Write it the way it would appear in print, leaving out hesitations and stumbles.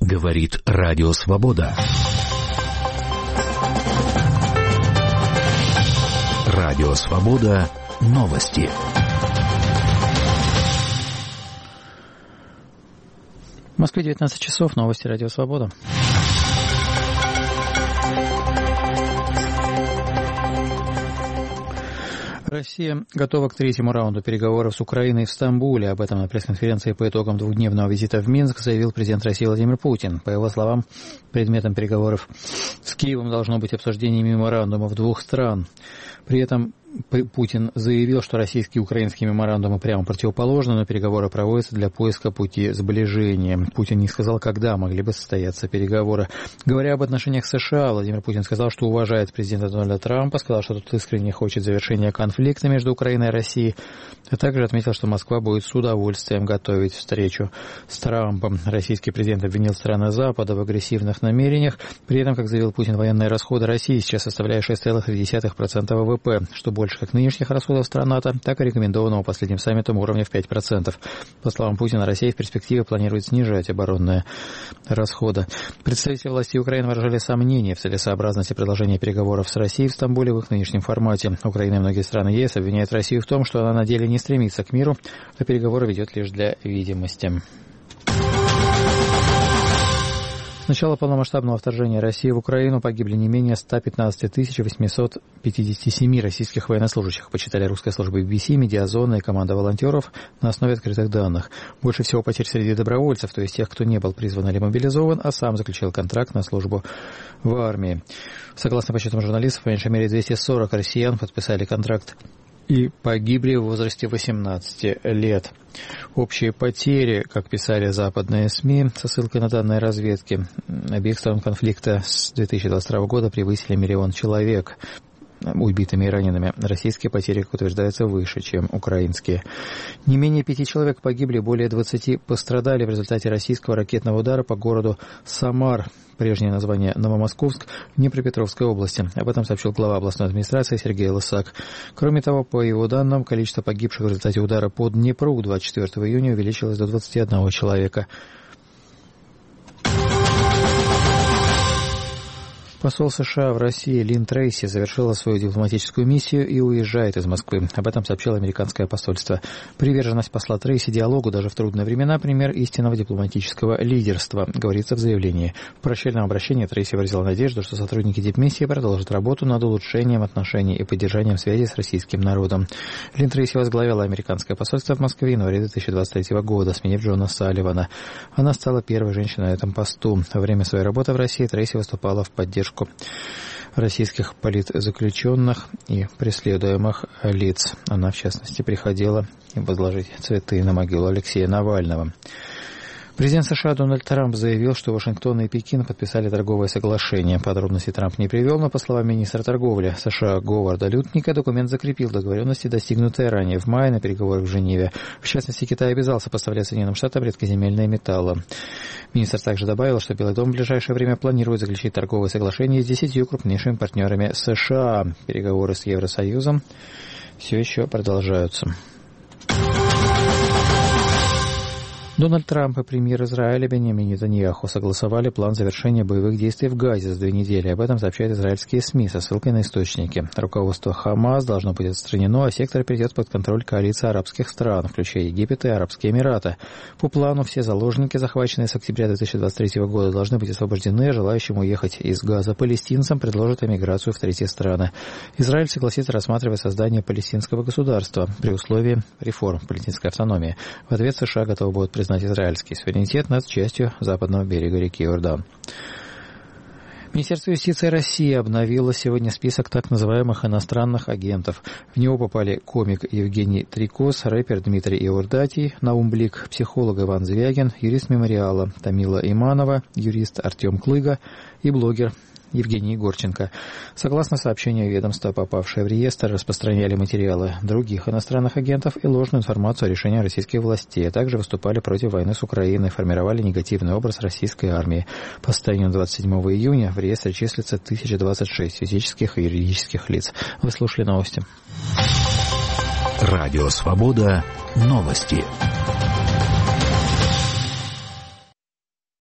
Говорит Радио Свобода. Радио Свобода. Новости. В Москве 19 часов. Новости Радио Свобода. Россия готова к третьему раунду переговоров с Украиной в Стамбуле. Об этом на пресс-конференции по итогам двухдневного визита в Минск заявил президент России Владимир Путин. По его словам, предметом переговоров с Киевом должно быть обсуждение меморандумов двух стран. При этом Путин заявил, что российские и украинские меморандумы прямо противоположны, но переговоры проводятся для поиска пути сближения. Путин не сказал, когда могли бы состояться переговоры. Говоря об отношениях с США, Владимир Путин сказал, что уважает президента Дональда Трампа, сказал, что тот искренне хочет завершения конфликта между Украиной и Россией, а также отметил, что Москва будет с удовольствием готовить встречу с Трампом. Российский президент обвинил страны Запада в агрессивных намерениях. При этом, как заявил Путин, военные расходы России сейчас составляют 6,3% ВВП, что больше как нынешних расходов стран НАТО, так и рекомендованного последним саммитом уровня в 5%. По словам Путина, Россия в перспективе планирует снижать оборонные расходы. Представители властей Украины выражали сомнения в целесообразности продолжения переговоров с Россией в Стамбуле в их нынешнем формате. Украина и многие страны ЕС обвиняют Россию в том, что она на деле не стремится к миру, а переговоры ведет лишь для видимости. С начала полномасштабного вторжения России в Украину погибли не менее 115 857 российских военнослужащих, почитали русская служба BBC, Медиазона и команда волонтеров на основе открытых данных. Больше всего потерь среди добровольцев, то есть тех, кто не был призван или мобилизован, а сам заключил контракт на службу в армии. Согласно подсчетам журналистов, по меньшей мере 240 россиян подписали контракт и погибли в возрасте 18 лет. Общие потери, как писали западные СМИ, со ссылкой на данные разведки, обеих сторон конфликта с 2022 года превысили 1 миллион человек убитыми и ранеными. Российские потери, как утверждается, выше, чем украинские. Не менее 5 человек погибли, более 20 пострадали в результате российского ракетного удара по городу Самар, прежнее название Новомосковск, в Днепропетровской области. Об этом сообщил глава областной администрации Сергей Лысак. Кроме того, по его данным, количество погибших в результате удара по Днепру 24 июня увеличилось до 21 человека. Посол США в России Лин Трейси завершила свою дипломатическую миссию и уезжает из Москвы. Об этом сообщило американское посольство. Приверженность посла Трейси диалогу даже в трудные времена – пример истинного дипломатического лидерства, говорится в заявлении. В прощальном обращении Трейси выразила надежду, что сотрудники дипмиссии продолжат работу над улучшением отношений и поддержанием связи с российским народом. Лин Трейси возглавила американское посольство в Москве в январе 2023 года, сменив Джона Салливана. Она стала первой женщиной на этом посту. Во время своей работы в России Трейси выступала в поддержку российских политзаключенных и преследуемых лиц. Она, в частности, приходила возложить цветы на могилу Алексея Навального. Президент США Дональд Трамп заявил, что Вашингтон и Пекин подписали торговое соглашение. Подробности Трамп не привел, но, по словам министра торговли США Говарда Лютника, документ закрепил договоренности, достигнутые ранее в мае на переговорах в Женеве. В частности, Китай обязался поставлять Соединенным Штатам редкоземельные металлы. Министр также добавил, что Белый дом в ближайшее время планирует заключить торговое соглашение с 10 крупнейшими партнерами США. Переговоры с Евросоюзом все еще продолжаются. Дональд Трамп и премьер Израиля Беньямин Нетаньяху согласовали план завершения боевых действий в Газе за 2 недели. Об этом сообщают израильские СМИ со ссылкой на источники. Руководство Хамас должно быть отстранено, а сектор перейдет под контроль коалиции арабских стран, включая Египет и Арабские Эмираты. По плану все заложники, захваченные с октября 2023 года, должны быть освобождены, а желающим уехать из Газа палестинцам предложат эмиграцию в третьи страны. Израиль согласится рассматривать создание палестинского государства при условии реформ палестинской автономии. В ответ США готовы будут признать израильский суверенитет над частью западного берега реки Иордан. Министерство юстиции России обновило сегодня список так называемых иностранных агентов. В него попали комик Евгений Трикос, рэпер Дмитрий Иордатий, Наум Блик, психолог Иван Звягин, юрист мемориала Тамила Иманова, юрист Артем Клыга и блогер Евгений Егорченко. Согласно сообщению ведомства, попавшие в реестр распространяли материалы других иностранных агентов и ложную информацию о решении российских властей, а также выступали против войны с Украиной, формировали негативный образ российской армии. По состоянию 27 июня в реестре числится 1026 физических и юридических лиц. Вы слушали новости. Радио Свобода. Новости.